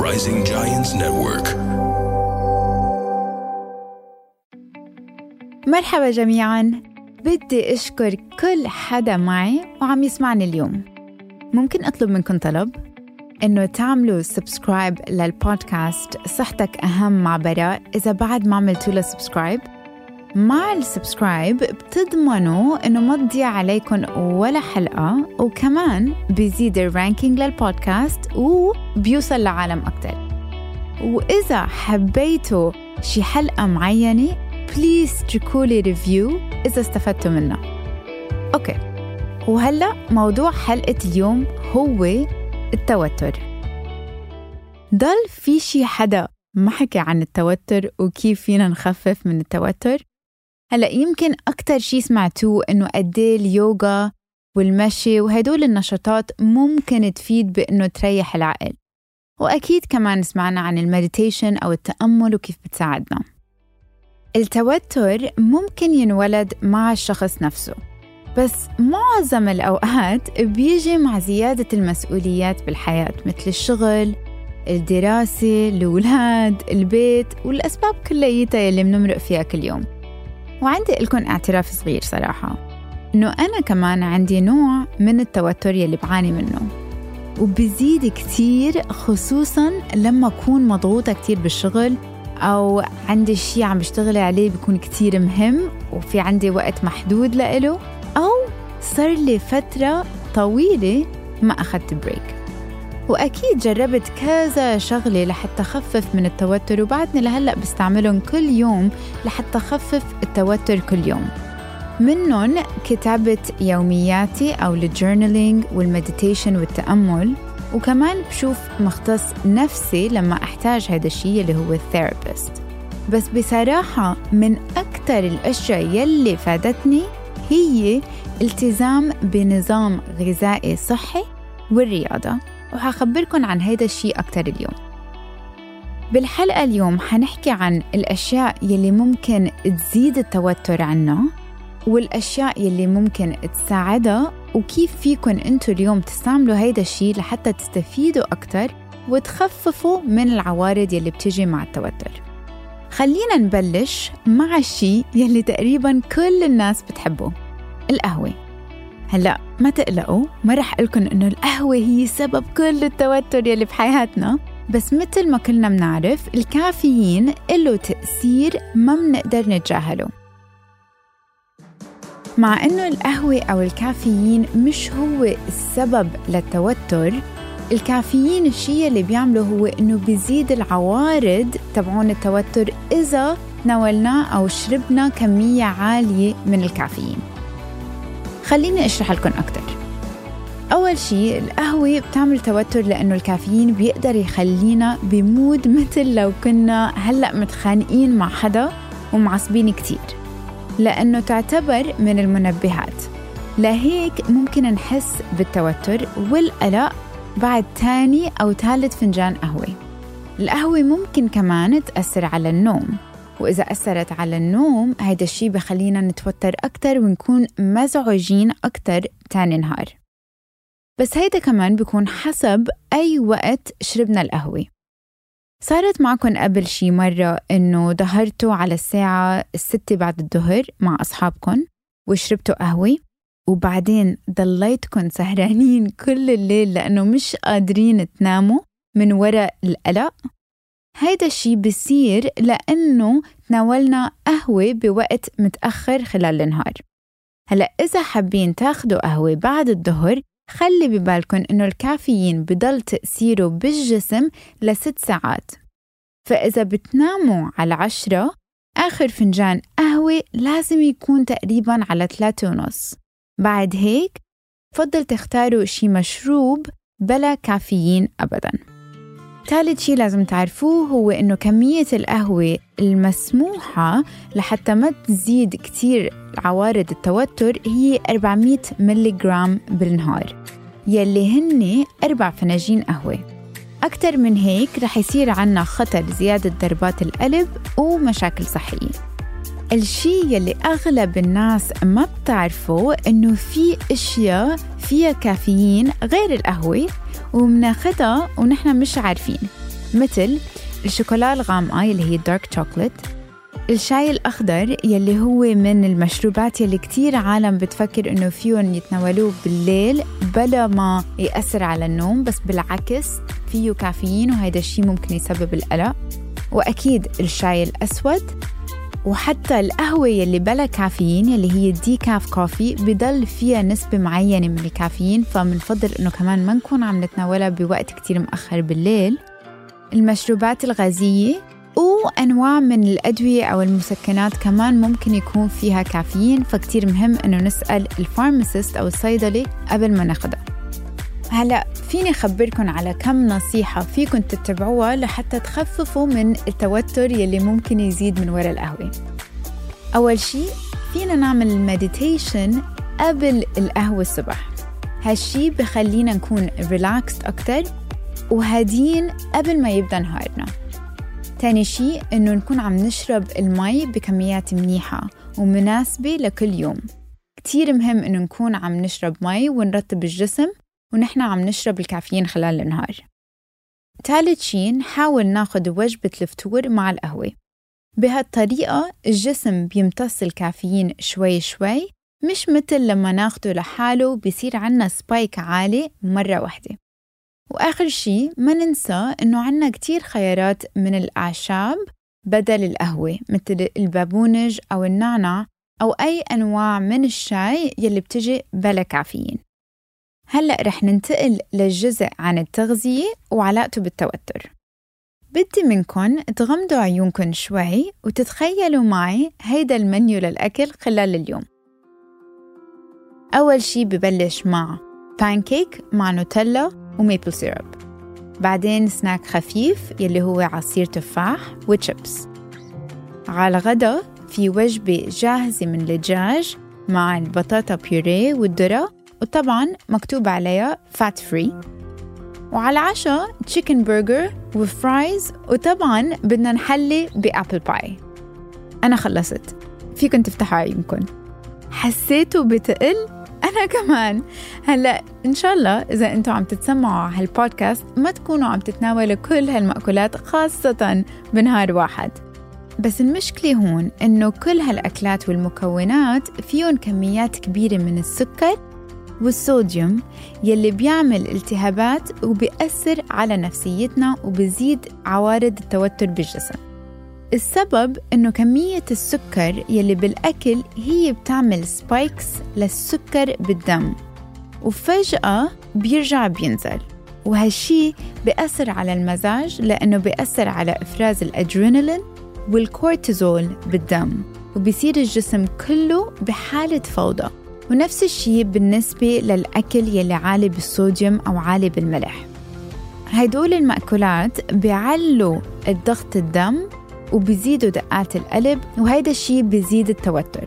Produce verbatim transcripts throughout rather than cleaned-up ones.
Rising Giants Network. مرحبا جميعاً، بدي أشكر كل حدا معي وعم يسمعني اليوم. ممكن أطلب منكم طلب؟ إنه تعملوا سبسكرايب للبودكاست صحتك أهم مع براء. إذا بعد ما عملتوا له سبسكرايب، مع السبسكرايب بتضمنوا إنه ما تضيع عليكم ولا حلقة، وكمان بيزيد الرانكينج للبودكاست وبيوصل لعالم أكتر. وإذا حبيتوا شي حلقة معينة بليز تركولي ريفيو إذا استفدتوا منها. أوكي، وهلأ موضوع حلقة اليوم هو التوتر. ضل في شي حدا ما حكي عن التوتر وكيف فينا نخفف من التوتر؟ هلأ يمكن أكتر شي سمعتوه إنه قديه اليوغا والمشي وهدول النشاطات ممكن تفيد بإنه تريح العقل، وأكيد كمان سمعنا عن المديتيشن أو التأمل وكيف بتساعدنا. التوتر ممكن ينولد مع الشخص نفسه، بس معظم الأوقات بيجي مع زيادة المسؤوليات بالحياة، مثل الشغل، الدراسة، الأولاد، البيت، والأسباب كليتها اللي بنمرق فيها كل يوم. وعندي لكم اعتراف صغير صراحة، إنه أنا كمان عندي نوع من التوتر يلي بعاني منه، وبزيد كتير خصوصاً لما أكون مضغوطة كتير بالشغل، أو عندي شيء عم بشتغل عليه بيكون كتير مهم وفي عندي وقت محدود لإله، أو صار لي فترة طويلة ما أخذت بريك. وأكيد جربت كذا شغلة لحتى أخفف من التوتر، وبعدني لهلأ بستعملهم كل يوم لحتى أخفف التوتر كل يوم. منهم كتابة يومياتي أو الجورنالينج والمديتيشن والتأمل، وكمان بشوف مختص نفسي لما أحتاج هذا الشيء اللي هو الثيرابيست. بس بصراحة من أكتر الأشياء يلي فادتني هي التزام بنظام غذائي صحي والرياضة، وحخبركن عن هذا الشيء أكتر اليوم. بالحلقة اليوم حنحكي عن الأشياء يلي ممكن تزيد التوتر عنا، والأشياء يلي ممكن تساعدها، وكيف فيكن أنتوا اليوم تستعملوا هيدا الشيء لحتى تستفيدوا أكتر وتخففوا من العوارض يلي بتجي مع التوتر. خلينا نبلش مع الشيء يلي تقريباً كل الناس بتحبه، القهوة. هلأ ما تقلقوا، ما رح أقولكن إنه القهوة هي سبب كل التوتر يلي بحياتنا، بس مثل ما كلنا بنعرف الكافيين له تأثير ما بنقدر نتجاهله. مع إنه القهوة أو الكافيين مش هو السبب للتوتر، الكافيين الشيء اللي بيعمله هو إنه بيزيد العوارض تبعون التوتر إذا تناولنا أو شربنا كمية عالية من الكافيين. خليني أشرح لكم أكتر. أول شيء، القهوة بتعمل توتر لأنه الكافيين بيقدر يخلينا بمود مثل لو كنا هلأ متخانقين مع حدا ومعصبين كتير، لأنه تعتبر من المنبهات. لهيك ممكن نحس بالتوتر والقلق بعد تاني أو ثالث فنجان قهوة. القهوة ممكن كمان تأثر على النوم، وإذا أثرت على النوم هيدا الشيء بخلينا نتوتر أكتر ونكون مزعوجين أكتر تاني نهار. بس هيدا كمان بيكون حسب أي وقت شربنا القهوة. صارت معكم قبل شي مرة إنه ظهرتوا على الساعة الستة بعد الظهر مع أصحابكم وشربتوا قهوة، وبعدين ضليتكم سهرانين كل الليل لأنه مش قادرين تناموا من وراء القلق؟ هيدا الشي بيصير لأنه تناولنا قهوة بوقت متأخر خلال النهار. هلأ إذا حابين تاخدوا قهوة بعد الظهر، خلي ببالكن إنه الكافيين بضل تأثيره بالجسم لست ساعات، فإذا بتناموا على عشرة، آخر فنجان قهوة لازم يكون تقريباً على ثلاثة ونص. بعد هيك فضل تختاروا شي مشروب بلا كافيين أبداً. ثالث شي لازم تعرفوه هو إنه كمية القهوة المسموحة لحتى ما تزيد كتير عوارض التوتر هي أربعمية ملي جرام بالنهار، يلي هن أربع فناجين قهوة. أكتر من هيك رح يصير عنا خطر زيادة ضربات القلب ومشاكل صحية. الشيء يلي أغلب الناس ما بتعرفوا إنه في أشياء فيها كافيين غير القهوة ومناخدها ونحن مش عارفين، مثل الشوكولا الغامقة يلي هي الدارك شوكولات، الشاي الأخضر يلي هو من المشروبات يلي كتير عالم بتفكر إنه فيهم يتناولوه بالليل بلا ما يأثر على النوم، بس بالعكس فيه كافيين وهيدا الشيء ممكن يسبب القلق. وأكيد الشاي الأسود، وحتى القهوة يلي بلا كافيين يلي هي الديكاف كوفي بضل فيها نسبة معينة من الكافيين، فمنفضل إنه كمان ما نكون عم نتناولها بوقت كتير مؤخر بالليل. المشروبات الغازية وأنواع من الأدوية أو المسكنات كمان ممكن يكون فيها كافيين، فكتير مهم إنه نسأل الفارماسيست أو الصيدلي قبل ما ناخدها. هلأ فيني أخبركن على كم نصيحة فيكن تتبعوها لحتى تخففوا من التوتر يلي ممكن يزيد من وراء القهوة. أول شي فينا نعمل المديتيشن قبل القهوة الصبح، هالشي بخلينا نكون ريلاكست أكتر وهادين قبل ما يبدأ نهارنا. تاني شي إنه نكون عم نشرب المي بكميات منيحة ومناسبة لكل يوم. كتير مهم إنه نكون عم نشرب مي ونرطب الجسم ونحن عم نشرب الكافيين خلال النهار. ثالث شي نحاول ناخد وجبة الفطور مع القهوة. بهالطريقة الجسم بيمتص الكافيين شوي شوي، مش مثل لما ناخده لحاله بيصير عنا سبايك عالي مرة واحدة. وآخر شي ما ننسى إنه عنا كتير خيارات من الأعشاب بدل القهوة، مثل البابونج أو النعناع أو أي أنواع من الشاي يلي بتجي بلا كافيين. هلأ رح ننتقل للجزء عن التغذية وعلاقته بالتوتر. بدي منكن تغمضوا عيونكن شوي وتتخيلوا معي هيدا المنيو للأكل خلال اليوم. أول شي ببلش مع بانكيك مع نوتيلا وميبل سيرب، بعدين سناك خفيف يلي هو عصير تفاح وشيبس. على الغدا في وجبة جاهزة من الدجاج مع البطاطا بيوريه والذرة، وطبعاً مكتوب عليها فات فري. وعلى العشاء تشيكن برجر وفرايز، وطبعاً بدنا نحلي بأبل باي. أنا خلصت، فيكن تفتحوا عيونكن. حسيتوا بتقل؟ أنا كمان. هلأ إن شاء الله إذا أنتوا عم تتسمعوا على هالبودكاست ما تكونوا عم تتناولوا كل هالمأكولات خاصة بنهار واحد، بس المشكلة هون إنه كل هالأكلات والمكونات فيهم كميات كبيرة من السكر والصوديوم يلي بيعمل التهابات وبيأثر على نفسيتنا وبيزيد عوارض التوتر بالجسم. السبب إنه كمية السكر يلي بالأكل هي بتعمل سبايكس للسكر بالدم، وفجأة بيرجع بينزل، وهالشي بيأثر على المزاج لأنه بيأثر على إفراز الأدرينالين والكورتيزول بالدم، وبيصير الجسم كله بحالة فوضى. ونفس الشيء بالنسبة للأكل يلي عالي بالصوديوم أو عالي بالملح. هيدول المأكولات بيعلوا الضغط الدم وبيزيدوا دقات القلب، وهيدا الشيء بيزيد التوتر.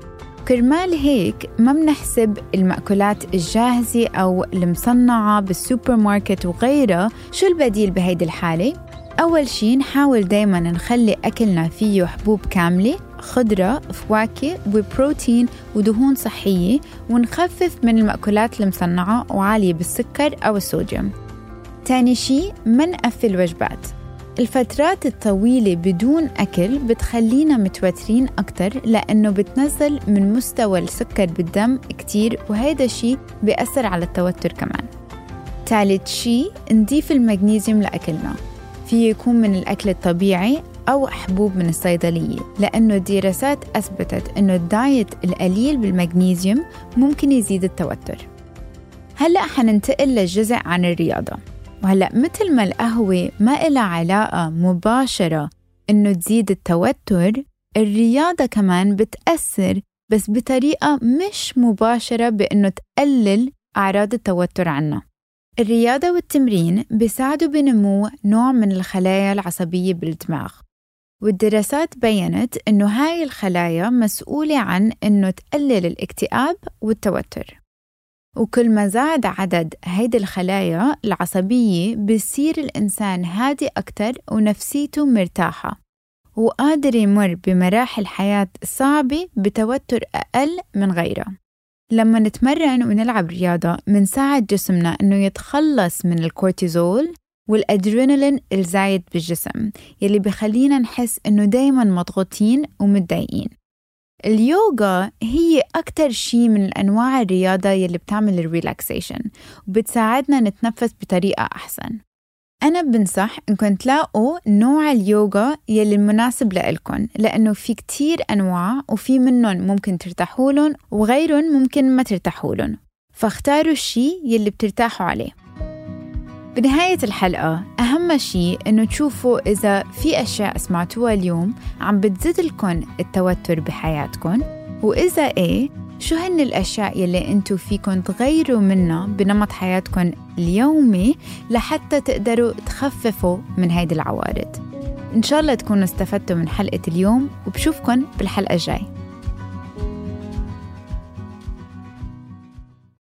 كرمال هيك ما بنحسب المأكولات الجاهزة أو المصنعة بالسوبر ماركت وغيرها. شو البديل بهيدي الحالة؟ أول شيء نحاول دايما نخلي أكلنا فيه حبوب كاملة، خضرة، فواكه وبروتين ودهون صحية، ونخفف من المأكولات المصنعة وعالية بالسكر أو الصوديوم. تاني شيء ما نقفل وجبات. الفترات الطويلة بدون أكل بتخلينا متوترين أكتر لأنه بتنزل من مستوى السكر بالدم كتير، وهذا الشيء بيأثر على التوتر كمان. ثالث شيء نضيف المغنيسيوم لأكلنا، فيه يكون من الأكل الطبيعي أو حبوب من الصيدلية، لأنه الدراسات أثبتت أنه الدايت القليل بالمغنيسيوم ممكن يزيد التوتر. هلأ حننتقل للجزء عن الرياضة. وهلأ مثل ما القهوة ما إلها علاقة مباشرة إنه تزيد التوتر، الرياضة كمان بتأثر بس بطريقة مش مباشرة بإنه تقلل أعراض التوتر عنا. الرياضة والتمرين بيساعدوا بنمو نوع من الخلايا العصبية بالدماغ، والدراسات بيّنت إنه هاي الخلايا مسؤولة عن إنه تقلل الاكتئاب والتوتر. وكل ما زاد عدد هيدي الخلايا العصبية بيصير الإنسان هادي أكتر ونفسيته مرتاحة، وقادر يمر بمراحل حياة صعبة بتوتر أقل من غيرها. لما نتمرن ونلعب رياضة منساعد جسمنا إنه يتخلص من الكورتيزول والأدرينالين الزايد بالجسم يلي بيخلينا نحس إنه دايماً مضغوطين ومتضايقين. اليوغا هي أكتر شيء من الأنواع الرياضة يلي بتعمل الريلاكسيشن وبتساعدنا نتنفس بطريقة أحسن. أنا بنصح إنكم تلاقوا نوع اليوغا يلي المناسب لإلكم، لأنه في كتير أنواع وفي منهم ممكن ترتاحولن وغيرهم ممكن ما ترتاحولن، فاختاروا الشيء يلي بترتاحوا عليه. بنهاية الحلقة أهم شيء إنه تشوفوا إذا في أشياء سمعتوها اليوم عم بتزيد لكم التوتر بحياتكم، وإذا إيه شو هن الأشياء يلي أنتوا فيكم تغيروا منها بنمط حياتكم اليومي لحتى تقدروا تخففوا من هيدي العوارض. إن شاء الله تكونوا استفدتوا من حلقة اليوم، وبشوفكن بالحلقة الجاي.